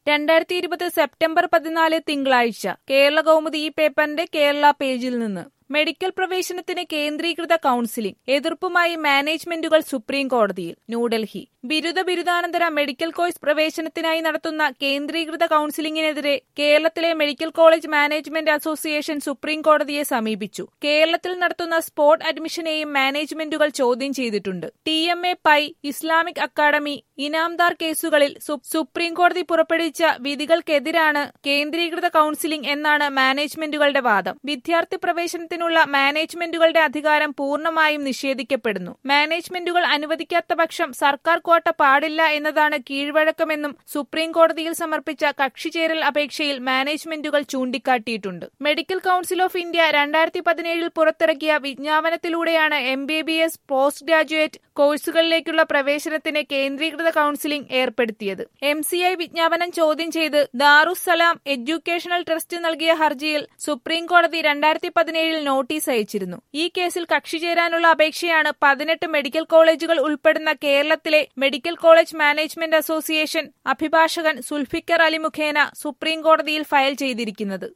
2020 September 14 തിങ്കളാഴ്ച കേരള കൗമുദി ഈ പേപ്പറിന്റെ കേരള പേജിൽ നിന്ന് മെഡിക്കൽ പ്രവേശനത്തിന് കേന്ദ്രീകൃത കൌൺസിലിംഗ് എതിർപ്പുമായി മാനേജ്മെന്റുകൾ സുപ്രീം കോടതിയിൽ. ന്യൂഡൽഹി ബിരുദാനന്തര മെഡിക്കൽ കോഴ്സ് പ്രവേശനത്തിനായി നടത്തുന്ന കേന്ദ്രീകൃത കൌൺസിലിംഗിനെതിരെ കേരളത്തിലെ medical college management association supreme കോടതിയെ സമീപിച്ചു. കേരളത്തിൽ നടത്തുന്ന സ്പോട്ട് അഡ്മിഷനെയും മാനേജ്മെന്റുകൾ ചോദ്യം ചെയ്തിട്ടുണ്ട്. TMA Pai, Islamic Academy, Inamdar കേസുകളിൽ സുപ്രീം കോടതി പുറപ്പെടുവിച്ച വിധികൾക്കെതിരാണ് കേന്ദ്രീകൃത കൌൺസിലിംഗ് എന്നാണ് മാനേജ്മെന്റുകളുടെ വാദം. വിദ്യാർത്ഥി പ്രവേശനത്തിനുള്ള മാനേജ്മെന്റുകളുടെ അധികാരം പൂർണ്ണമായും നിഷേധിക്കപ്പെടുന്നു. മാനേജ്മെന്റുകൾ അനുവദിക്കാത്ത പക്ഷം സർക്കാർ ക്വാട്ട പാടില്ല എന്നതാണ് കീഴ്വഴക്കമെന്നും സുപ്രീം കോടതിയിൽ സമർപ്പിച്ച കക്ഷിചേരൽ അപേക്ഷയിൽ മാനേജ്മെന്റുകൾ ചൂണ്ടിക്കാട്ടിയിട്ടുണ്ട്. മെഡിക്കൽ കൌൺസിൽ ഓഫ് ഇന്ത്യ 2017 പുറത്തിറക്കിയ വിജ്ഞാപനത്തിലൂടെയാണ് MBBS പോസ്റ്റ് ഗ്രാജുവേറ്റ് കോഴ്സുകളിലേക്കുള്ള പ്രവേശനത്തിന് കേന്ദ്രീകൃത കൌൺസിലിംഗ് ഏർപ്പെടുത്തിയത്. MCI വിജ്ഞാപനം ചോദ്യം ചെയ്ത് ദാറുസ്സലാം എഡ്യൂക്കേഷണൽ ട്രസ്റ്റ് നൽകിയ ഹർജിയിൽ സുപ്രീം കോടതി 2017 നോട്ടീസ് അയച്ചിരുന്നു. ഈ കേസിൽ കക്ഷി ചേരാനുള്ള അപേക്ഷയാണ് 18 മെഡിക്കൽ കോളേജുകൾ ഉൾപ്പെടുന്ന കേരളത്തിലെ മെഡിക്കൽ കോളേജ് മാനേജ്മെന്റ് അസോസിയേഷൻ അഭിഭാഷകൻ സുൽഫിക്കർ അലി മുഖേന സുപ്രീം കോടതിയിൽ ഫയൽ ചെയ്തിരിക്കുന്നത്.